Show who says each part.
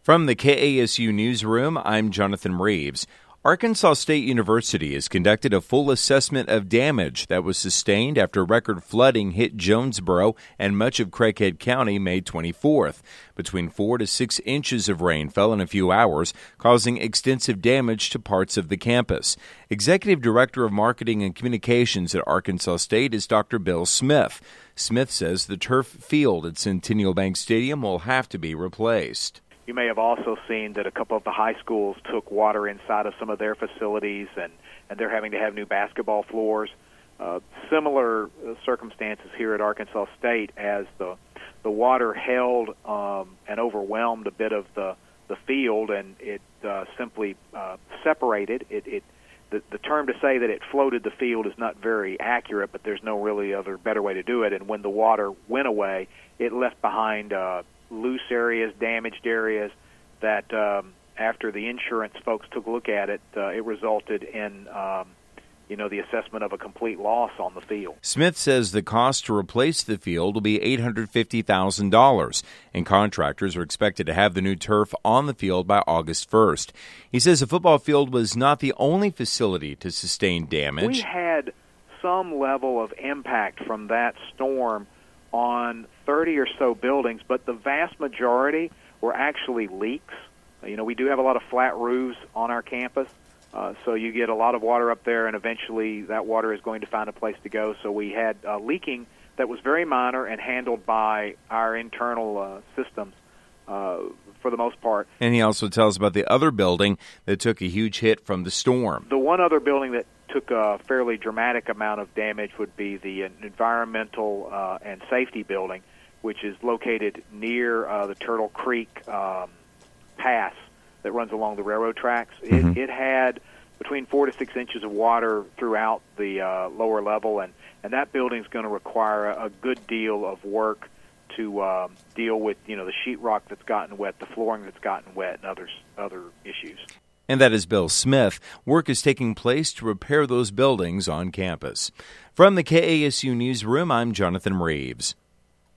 Speaker 1: From the KASU Newsroom, I'm Jonathan Reeves. Arkansas State University has conducted a full assessment of damage that was sustained after record flooding hit Jonesboro and much of Craighead County May 24th. Between 4 to 6 inches of rain fell in a few hours, causing extensive damage to parts of the campus. Executive Director of Marketing and Communications at Arkansas State is Dr. Bill Smith. Smith says the turf field at Centennial Bank Stadium will have to be replaced.
Speaker 2: You may have also seen that a couple of the high schools took water inside of some of their facilities, and they're having to have new basketball floors. Similar circumstances here at Arkansas State as the water held and overwhelmed a bit of the field, and it simply separated. The term to say that it floated the field is not very accurate, but there's no really other better way to do it. And when the water went away, it left behind loose areas, damaged areas that after the insurance folks took a look at it, it resulted in the assessment of a complete loss on the field.
Speaker 1: Smith says the cost to replace the field will be $850,000, and contractors are expected to have the new turf on the field by August 1st. He says the football field was not the only facility to sustain damage.
Speaker 2: We had some level of impact from that storm on 30 or so buildings, but the vast majority were actually leaks. We do have a lot of flat roofs on our campus, so you get a lot of water up there, and eventually that water is going to find a place to go. So we had leaking that was very minor and handled by our internal systems for the most part.
Speaker 1: And he also tells about the other building that took a huge hit from the storm.
Speaker 2: The one other building that took a fairly dramatic amount of damage would be the environmental and safety building, which is located near the Turtle Creek pass that runs along the railroad tracks. It had between 4 to 6 inches of water throughout the lower level, and that building's going to require a good deal of work to deal with the sheetrock that's gotten wet, the flooring that's gotten wet, and other issues.
Speaker 1: And that is Bill Smith. Work is taking place to repair those buildings on campus. From the KASU Newsroom, I'm Jonathan Reeves.